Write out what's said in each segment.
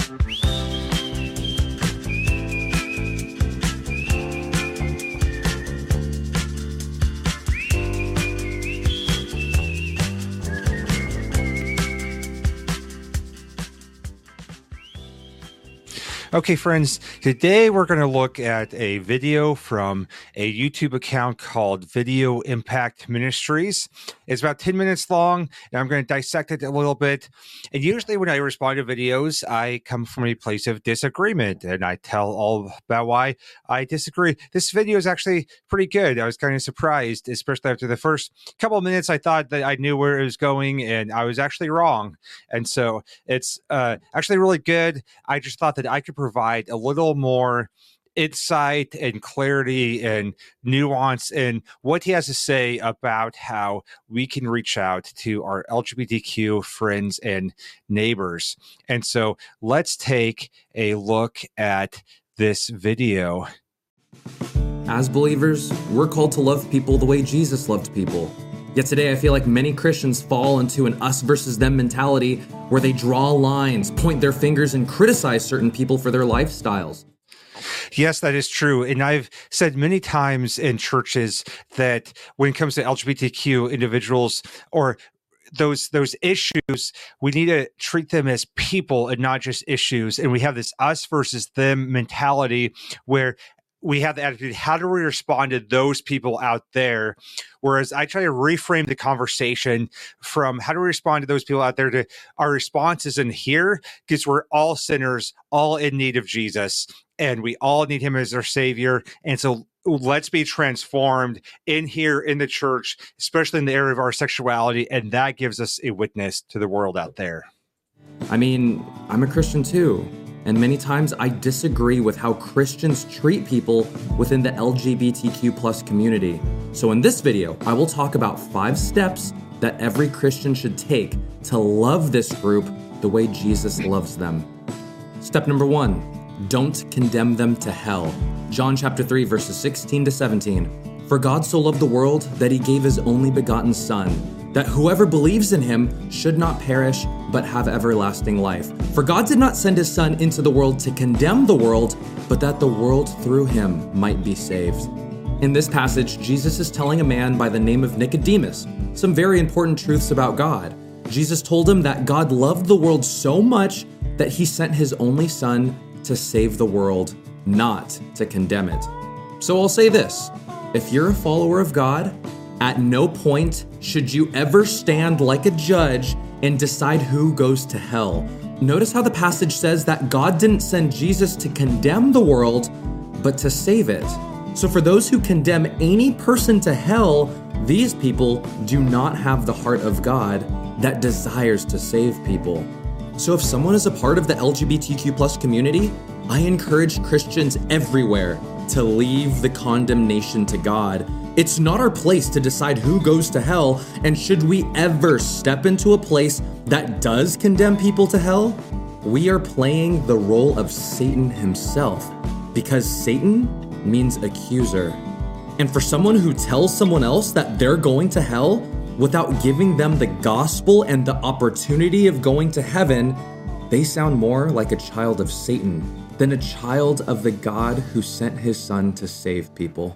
Okay, friends, today we're going to look at a video from a YouTube account called Video Impact Ministries. It's about 10 minutes long, and I'm going to dissect it a little bit. And usually when I respond to videos, I come from a place of disagreement, and I tell all about why I disagree. This video is actually pretty good. I was kind of surprised, especially after the first couple of minutes. I thought that I knew where it was going, and I was actually wrong. And so it's actually really good. I just thought that I could provide a little more insight and clarity and nuance in what he has to say about how we can reach out to our LGBTQ friends and neighbors. And so let's take a look at this video. As believers, we're called to love people the way Jesus loved people. Yet today, I feel like many Christians fall into an us versus them mentality where they draw lines, point their fingers, and criticize certain people for their lifestyles. Yes, that is true. And I've said many times in churches that when it comes to LGBTQ individuals or those issues, we need to treat them as people and not just issues. And we have this us versus them mentality where we have the attitude, how do we respond to those people out there? Whereas I try to reframe the conversation from how do we respond to those people out there to our response is in here, because we're all sinners, all in need of Jesus, and we all need him as our savior. And so let's be transformed in here in the church, especially in the area of our sexuality. And that gives us a witness to the world out there. I mean, I'm a Christian too. And many times I disagree with how Christians treat people within the LGBTQ plus community. So in this video, I will talk about 5 steps that every Christian should take to love this group the way Jesus loves them. Step number 1, don't condemn them to hell. John chapter 3, verses 16 to 17. For God so loved the world that he gave his only begotten Son, that whoever believes in him should not perish, but have everlasting life. For God did not send his Son into the world to condemn the world, but that the world through him might be saved. In this passage, Jesus is telling a man by the name of Nicodemus some very important truths about God. Jesus told him that God loved the world so much that he sent his only Son to save the world, not to condemn it. So I'll say this, if you're a follower of God, at no point should you ever stand like a judge and decide who goes to hell. Notice how the passage says that God didn't send Jesus to condemn the world, but to save it. So for those who condemn any person to hell, these people do not have the heart of God that desires to save people. So if someone is a part of the LGBTQ plus community, I encourage Christians everywhere to leave the condemnation to God. It's not our place to decide who goes to hell, and should we ever step into a place that does condemn people to hell, we are playing the role of Satan himself, because Satan means accuser. And for someone who tells someone else that they're going to hell without giving them the gospel and the opportunity of going to heaven, they sound more like a child of Satan than a child of the God who sent his Son to save people.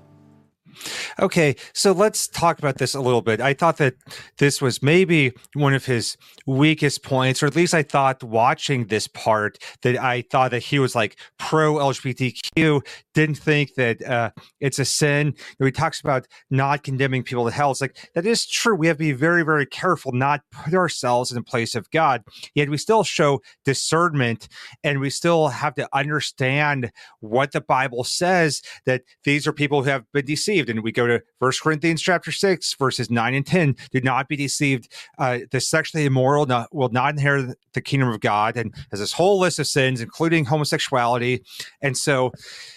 Okay, so let's talk about this a little bit. I thought that this was maybe one of his weakest points, or at least I thought watching this part that I thought that he was like pro-LGBTQ, didn't think that it's a sin. He talks about not condemning people to hell. It's like, that is true. We have to be very, very careful not put ourselves in the place of God. Yet we still show discernment, and we still have to understand what the Bible says, that these are people who have been deceived. And we go to 1 Corinthians chapter 6, verses 9 and 10. Do not be deceived. The sexually immoral will not inherit the kingdom of God. And has this whole list of sins, including homosexuality. And so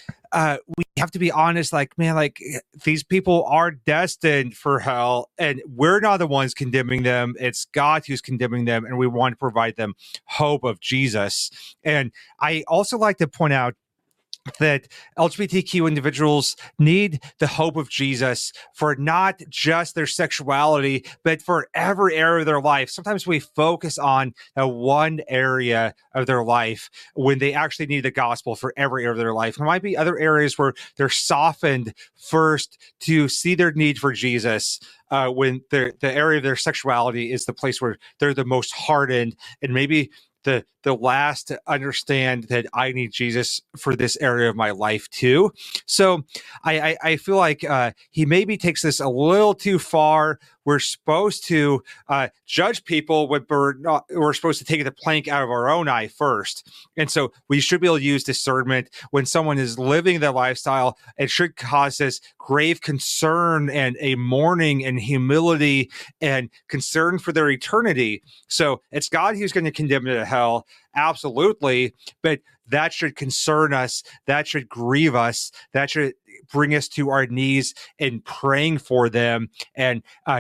we have to be honest, like, man, like these people are destined for hell, and we're not the ones condemning them. It's God who's condemning them, and we want to provide them hope of Jesus. And I also like to point out that LGBTQ individuals need the hope of Jesus for not just their sexuality, but for every area of their life. Sometimes we focus on one area of their life when they actually need the gospel for every area of their life. There might be other areas where they're softened first to see their need for Jesus. When the area of their sexuality is the place where they're the most hardened, and maybe the last to understand that I need Jesus for this area of my life too. So I feel like he maybe takes this a little too far. We're supposed to judge people when we're supposed to take the plank out of our own eye first. And so we should be able to use discernment when someone is living their lifestyle. It should cause us grave concern and a mourning and humility and concern for their eternity. So it's God who's going to condemn them to hell. Absolutely. But that should concern us. That should grieve us. That should bring us to our knees and praying for them and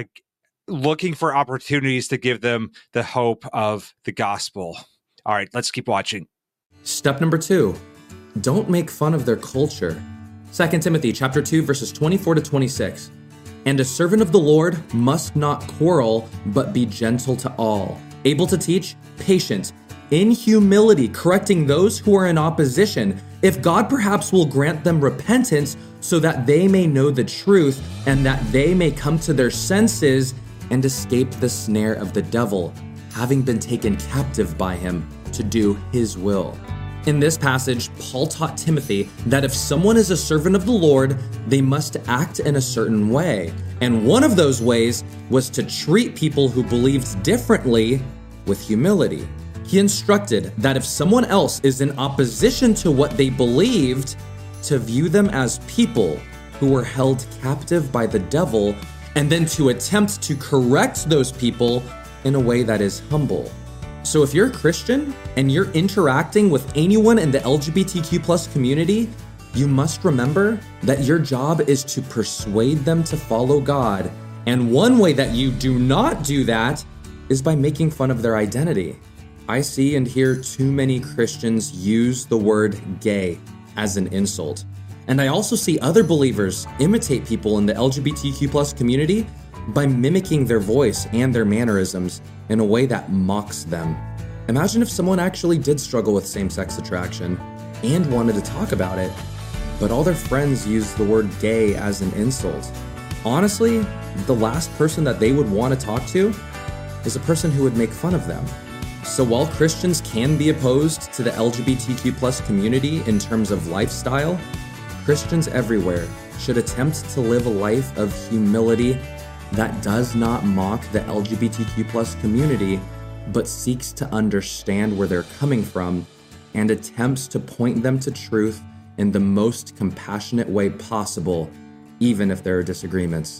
looking for opportunities to give them the hope of the gospel. All right, let's keep watching. Step number 2, don't make fun of their culture. 2 Timothy chapter 2, verses 24 to 26. And a servant of the Lord must not quarrel, but be gentle to all, able to teach, patient, in humility, correcting those who are in opposition, if God perhaps will grant them repentance so that they may know the truth and that they may come to their senses and escape the snare of the devil, having been taken captive by him to do his will. In this passage, Paul taught Timothy that if someone is a servant of the Lord, they must act in a certain way. And one of those ways was to treat people who believed differently with humility. He instructed that if someone else is in opposition to what they believed, to view them as people who were held captive by the devil, and then to attempt to correct those people in a way that is humble. So if you're a Christian and you're interacting with anyone in the LGBTQ plus community, you must remember that your job is to persuade them to follow God. And one way that you do not do that is by making fun of their identity. I see and hear too many Christians use the word gay as an insult. And I also see other believers imitate people in the LGBTQ plus community by mimicking their voice and their mannerisms in a way that mocks them. Imagine if someone actually did struggle with same-sex attraction and wanted to talk about it, but all their friends use the word gay as an insult. Honestly, the last person that they would want to talk to is a person who would make fun of them. So while Christians can be opposed to the LGBTQ plus community in terms of lifestyle, Christians everywhere should attempt to live a life of humility that does not mock the LGBTQ plus community, but seeks to understand where they're coming from and attempts to point them to truth in the most compassionate way possible, even if there are disagreements.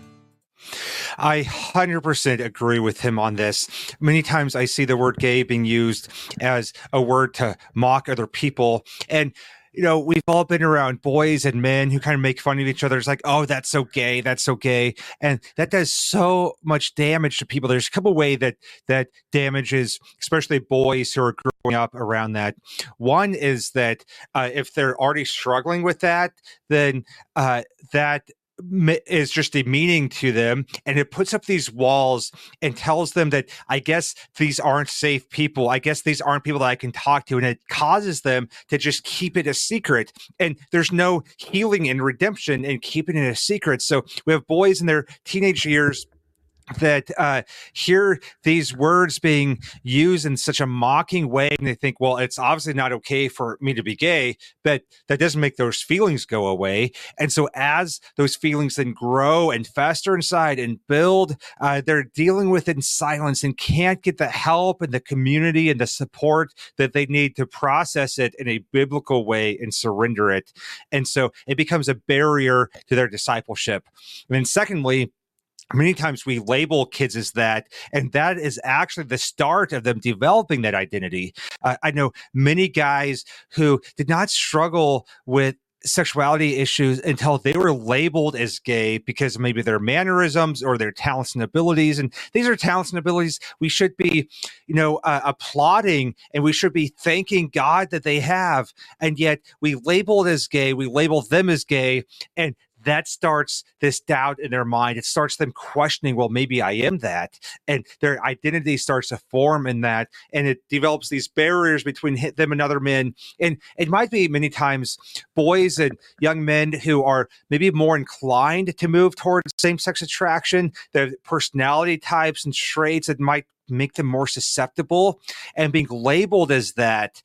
I 100% agree with him on this. Many times I see the word gay being used as a word to mock other people. And, you know, we've all been around boys and men who kind of make fun of each other. It's like, oh, that's so gay. That's so gay. And that does so much damage to people. There's a couple of ways that damages, especially boys who are growing up around that. One is that if they're already struggling with that, then that is just demeaning to them, and it puts up these walls and tells them that I guess these aren't safe people. I guess these aren't people that I can talk to, and it causes them to just keep it a secret. And there's no healing and redemption in keeping it a secret. So we have boys in their teenage years that hear these words being used in such a mocking way, and they think, well, it's obviously not okay for me to be gay, but that doesn't make those feelings go away. And so as those feelings then grow and fester inside and build, they're dealing with it in silence and can't get the help and the community and the support that they need to process it in a biblical way and surrender it. And so it becomes a barrier to their discipleship. And then secondly, many times we label kids as that, and that is actually the start of them developing that identity. I know many guys who did not struggle with sexuality issues until they were labeled as gay because maybe their mannerisms or their talents and abilities. And these are talents and abilities we should be, applauding, and we should be thanking God that they have. And yet we label it as gay, we label them as gay, and that starts this doubt in their mind. It starts them questioning, well, maybe I am that. And their identity starts to form in that. And it develops these barriers between them and other men. And it might be many times boys and young men who are maybe more inclined to move towards same-sex attraction, their personality types and traits that might make them more susceptible, and being labeled as that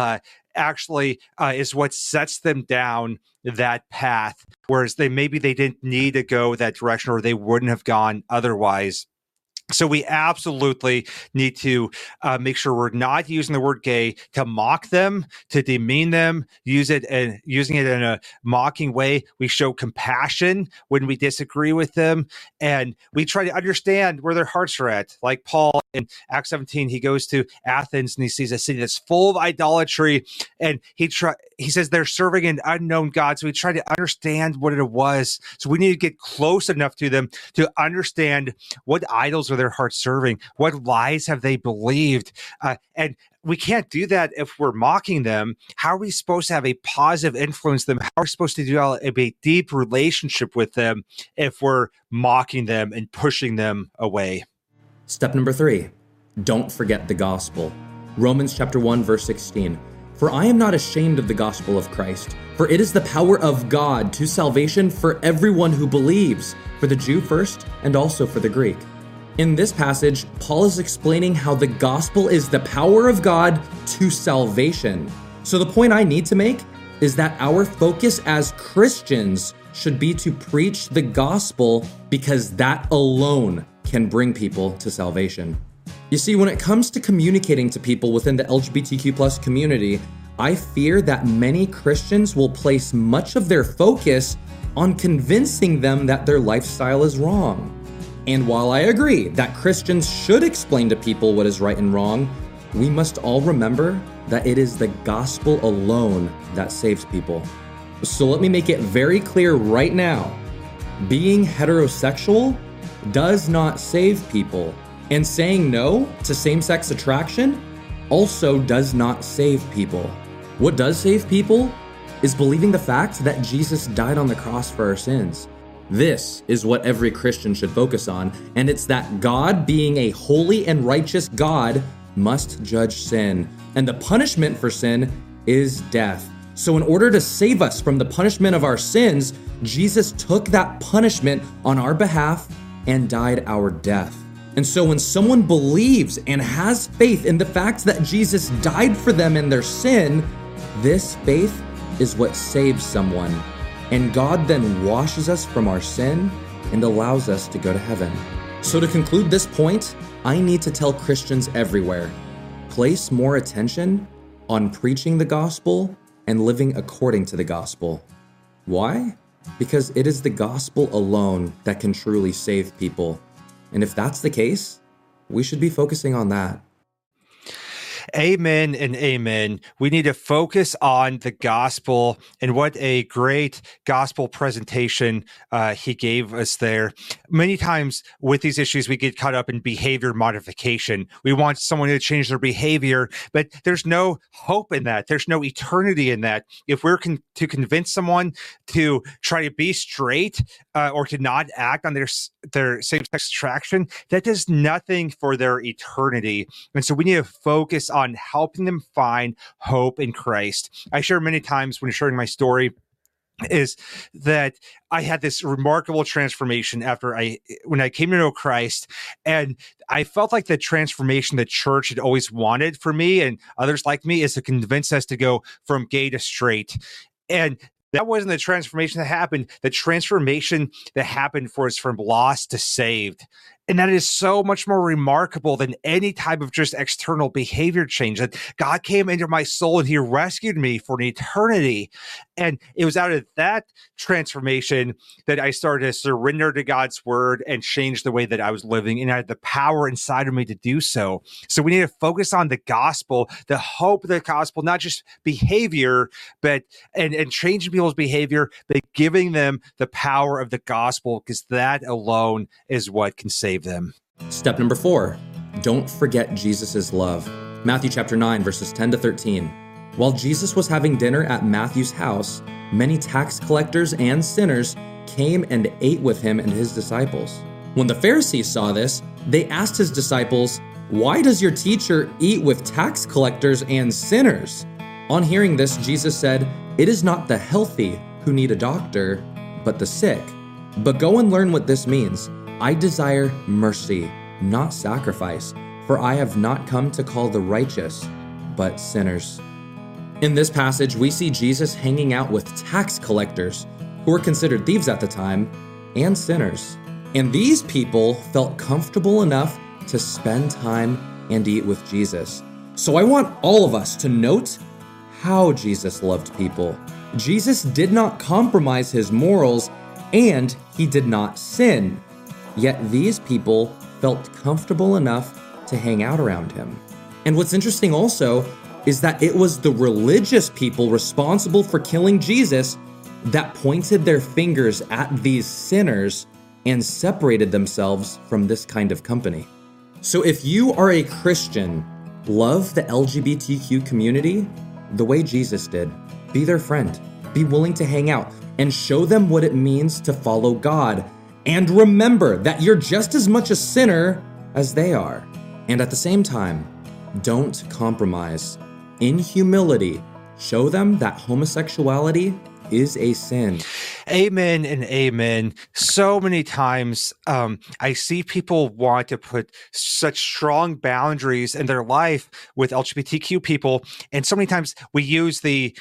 actually is what sets them down that path, whereas they didn't need to go that direction, or they wouldn't have gone otherwise. So we absolutely need to make sure we're not using the word gay to mock them, to demean them, using it in a mocking way. We show compassion when we disagree with them, and we try to understand where their hearts are at. Like Paul in Acts 17, he goes to Athens and he sees a city that's full of idolatry, and he says they're serving an unknown God. So we try to understand what it was. So we need to get close enough to them to understand what idols are their hearts serving, what lies have they believed, and we can't do that if we're mocking them. How are we supposed to have a positive influence them? How are we supposed to develop a deep relationship with them if we're mocking them and pushing them away? Step number 3, don't forget the gospel. Romans chapter 1, verse 16. For I am not ashamed of the gospel of Christ, for it is the power of God to salvation for everyone who believes, for the Jew first and also for the Greek. In this passage, Paul is explaining how the gospel is the power of God to salvation. So the point I need to make is that our focus as Christians should be to preach the gospel, because that alone can bring people to salvation. You see, when it comes to communicating to people within the LGBTQ+ community, I fear that many Christians will place much of their focus on convincing them that their lifestyle is wrong. And while I agree that Christians should explain to people what is right and wrong, we must all remember that it is the gospel alone that saves people. So let me make it very clear right now. Being heterosexual does not save people. And saying no to same-sex attraction also does not save people. What does save people is believing the fact that Jesus died on the cross for our sins. This is what every Christian should focus on, and it's that God, being a holy and righteous God, must judge sin, and the punishment for sin is death. So in order to save us from the punishment of our sins, Jesus took that punishment on our behalf and died our death. And so when someone believes and has faith in the fact that Jesus died for them in their sin, this faith is what saves someone. And God then washes us from our sin and allows us to go to heaven. So to conclude this point, I need to tell Christians everywhere, place more attention on preaching the gospel and living according to the gospel. Why? Because it is the gospel alone that can truly save people. And if that's the case, we should be focusing on that. Amen and amen. We need to focus on the gospel, and what a great gospel presentation he gave us there. Many times with these issues, we get caught up in behavior modification. We want someone to change their behavior, but there's no hope in that. There's no eternity in that. If we're to convince someone to try to be straight or to not act on their same-sex attraction, that does nothing for their eternity. And so we need to focus on helping them find hope in Christ. I share many times when sharing my story is that I had this remarkable transformation when I came to know Christ, and I felt like the transformation the church had always wanted for me and others like me is to convince us to go from gay to straight. And that wasn't the transformation that happened. The transformation that happened for us from lost to saved. And that is so much more remarkable than any type of just external behavior change. That God came into my soul and he rescued me for an eternity. And it was out of that transformation that I started to surrender to God's word and change the way that I was living. And I had the power inside of me to do so. So we need to focus on the gospel, the hope of the gospel, not just behavior, but and changing people's behavior, but giving them the power of the gospel, because that alone is what can save them. Step number 4, don't forget Jesus' love. Matthew chapter 9, verses 10 to 13. While Jesus was having dinner at Matthew's house, many tax collectors and sinners came and ate with him and his disciples. When the Pharisees saw this, they asked his disciples, "Why does your teacher eat with tax collectors and sinners?" On hearing this, Jesus said, "It is not the healthy who need a doctor, but the sick. But go and learn what this means. I desire mercy, not sacrifice, for I have not come to call the righteous, but sinners." In this passage, we see Jesus hanging out with tax collectors, who were considered thieves at the time, and sinners. And these people felt comfortable enough to spend time and eat with Jesus. So I want all of us to note how Jesus loved people. Jesus did not compromise his morals, and he did not sin. Yet these people felt comfortable enough to hang out around him. And what's interesting also is that it was the religious people responsible for killing Jesus that pointed their fingers at these sinners and separated themselves from this kind of company. So if you are a Christian, love the LGBTQ community the way Jesus did. Be their friend. Be willing to hang out and show them what it means to follow God. And remember that you're just as much a sinner as they are. And at the same time, don't compromise. In humility, show them that homosexuality is a sin. Amen and amen. So many times I see people want to put such strong boundaries in their life with LGBTQ people. And so many times we use the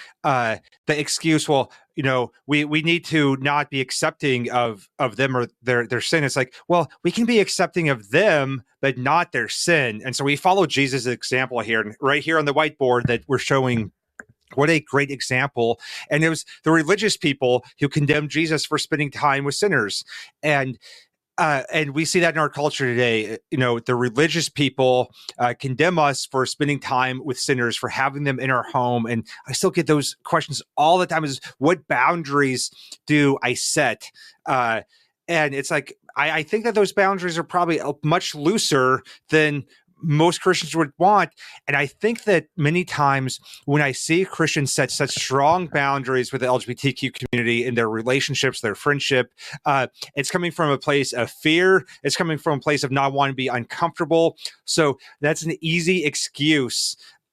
excuse, well, we need to not be accepting of them or their sin. It's like, well, we can be accepting of them, but not their sin. And so we follow Jesus' example here, and right here on the whiteboard that we're showing. What a great example. And it was the religious people who condemned Jesus for spending time with sinners. And we see that in our culture today. The religious people condemn us for spending time with sinners, for having them in our home. And I still get those questions all the time: is what boundaries do I set? And it's like, I think that those boundaries are probably much looser than most Christians would want. And I think that many times when I see Christians set such strong boundaries with the LGBTQ community in their relationships, their friendship, it's coming from a place of fear. It's coming from a place of not wanting to be uncomfortable. So that's an easy excuse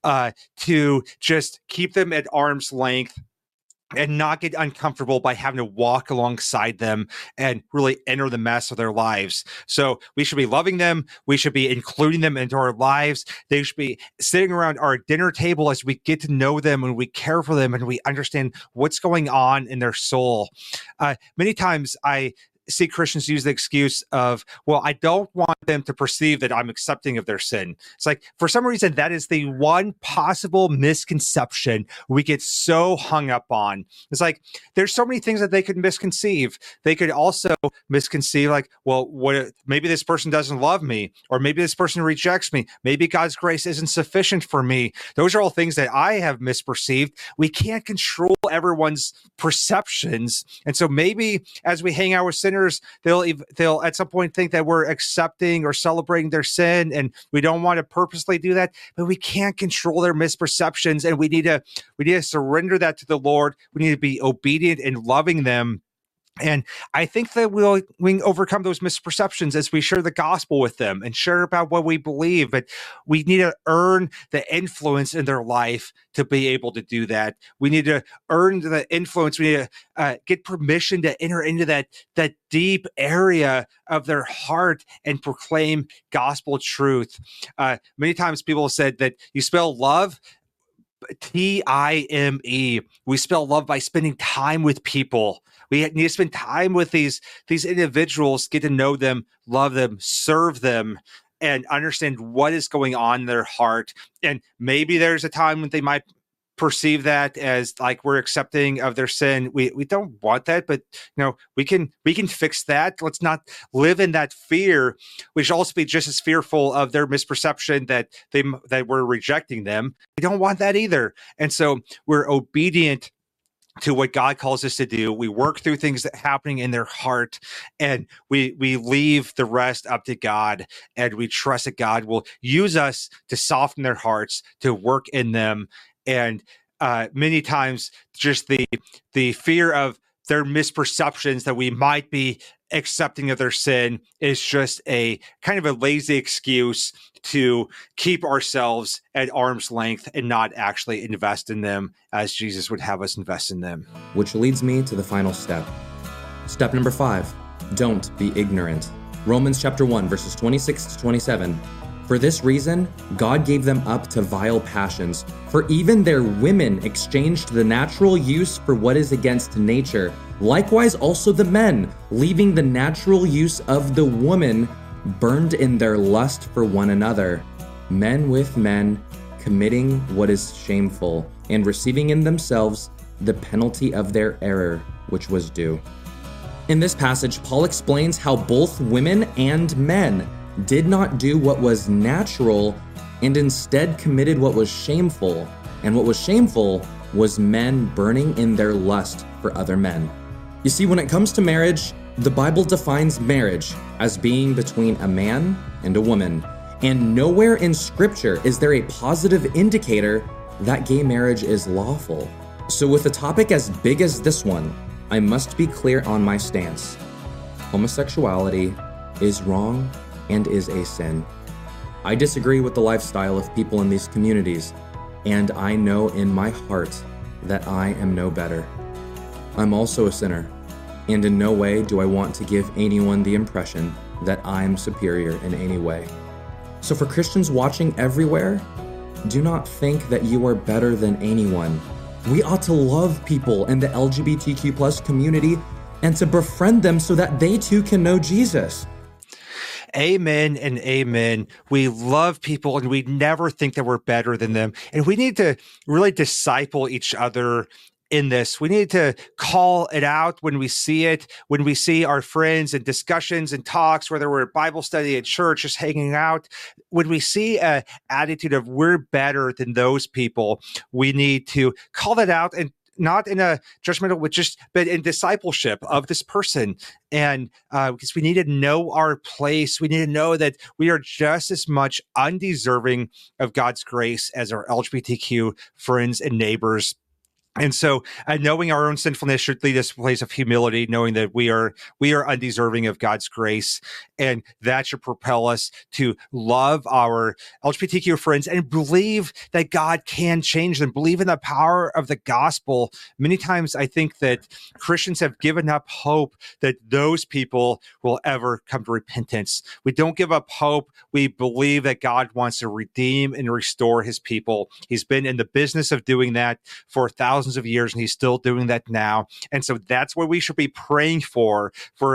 to just keep them at arm's length and not get uncomfortable by having to walk alongside them and really enter the mess of their lives. So we should be loving them. We should be including them into our lives. They should be sitting around our dinner table as we get to know them and we care for them and we understand what's going on in their soul. Many times I see Christians use the excuse of, well, I don't want them to perceive that I'm accepting of their sin. It's like, for some reason, that is the one possible misconception we get so hung up on. It's like, there's so many things that they could misconceive. They could also misconceive, like, well, maybe this person doesn't love me, or maybe this person rejects me. Maybe God's grace isn't sufficient for me. Those are all things that I have misperceived. We can't control everyone's perceptions. And so maybe as we hang out with sinners, they'll at some point think that we're accepting or celebrating their sin, and we don't want to purposely do that, but we can't control their misperceptions, and we need to surrender that to the Lord. We need to be obedient in loving them. And I think that we can overcome those misperceptions as we share the gospel with them and share about what we believe. But we need to earn the influence in their life to be able to do that. We need to earn the influence. We need to get permission to enter into that deep area of their heart and proclaim gospel truth. Many times people have said that you spell love TIME. We spell love by spending time with people. We need to spend time with these individuals, get to know them, love them, serve them, and understand what is going on in their heart. And maybe there's a time when they might perceive that as like we're accepting of their sin. We don't want that, but we can fix that. Let's not live in that fear. We should also be just as fearful of their misperception that we're rejecting them. We don't want that either. And so we're obedient to what God calls us to do. We work through things that are happening in their heart, and we leave the rest up to God, and we trust that God will use us to soften their hearts, to work in them. And many times just the fear of their misperceptions that we might be accepting of their sin is just a kind of a lazy excuse to keep ourselves at arm's length and not actually invest in them as Jesus would have us invest in them. Which leads me to the final step. Step number 5, don't be ignorant. Romans chapter 1, verses 26 to 27. For this reason, God gave them up to vile passions, for even their women exchanged the natural use for what is against nature. Likewise also the men, leaving the natural use of the woman, burned in their lust for one another, men with men, committing what is shameful, and receiving in themselves the penalty of their error, which was due. In this passage, Paul explains how both women and men did not do what was natural and instead committed what was shameful. And what was shameful was men burning in their lust for other men. You see, when it comes to marriage, the Bible defines marriage as being between a man and a woman. And nowhere in Scripture is there a positive indicator that gay marriage is lawful. So with a topic as big as this one, I must be clear on my stance. Homosexuality is wrong and is a sin. I disagree with the lifestyle of people in these communities, and I know in my heart that I am no better. I'm also a sinner, and in no way do I want to give anyone the impression that I'm superior in any way. So for Christians watching everywhere, do not think that you are better than anyone. We ought to love people in the LGBTQ+ community and to befriend them so that they too can know Jesus. Amen and amen. We love people and we never think that we're better than them. And we need to really disciple each other in this. We need to call it out when we see it, when we see our friends and discussions and talks, whether we're at Bible study at church, just hanging out. When we see an attitude of we're better than those people, we need to call that out, and not in a judgmental, but in discipleship of this person. And because we need to know our place, we need to know that we are just as much undeserving of God's grace as our LGBTQ friends and neighbors. And so knowing our own sinfulness should lead us to a place of humility, knowing that we are undeserving of God's grace. And that should propel us to love our LGBTQ friends and believe that God can change them, believe in the power of the gospel. Many times I think that Christians have given up hope that those people will ever come to repentance. We don't give up hope. We believe that God wants to redeem and restore his people. He's been in the business of doing that for thousands of years, and he's still doing that now. And so that's what we should be praying for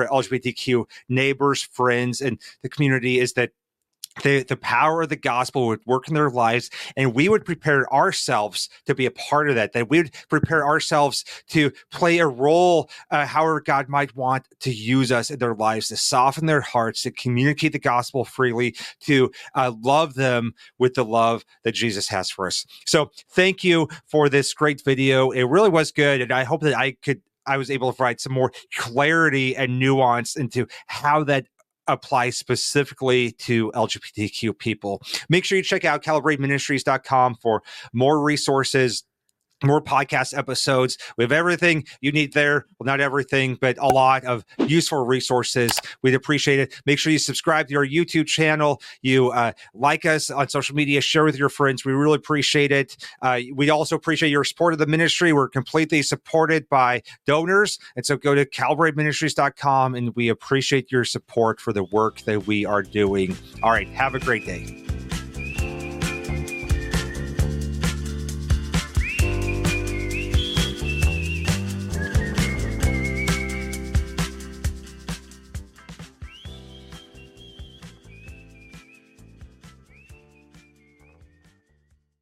LGBTQ neighbors, friends, and the community, is that the power of the gospel would work in their lives, and we would prepare ourselves to be a part of that we would prepare ourselves to play a role, however God might want to use us in their lives, to soften their hearts, to communicate the gospel freely, to love them with the love that Jesus has for us. So thank you for this great video. It really was good, and I hope that I was able to provide some more clarity and nuance into how that applies specifically to LGBTQ people. Make sure you check out calibrateministries.com for more resources, more podcast episodes. We have everything you need there. Well, not everything, but a lot of useful resources. We'd appreciate it. Make sure you subscribe to our YouTube channel. You like us on social media, share with your friends. We really appreciate it. We also appreciate your support of the ministry. We're completely supported by donors. And so go to calibrateministries.com, and we appreciate your support for the work that we are doing. All right. Have a great day.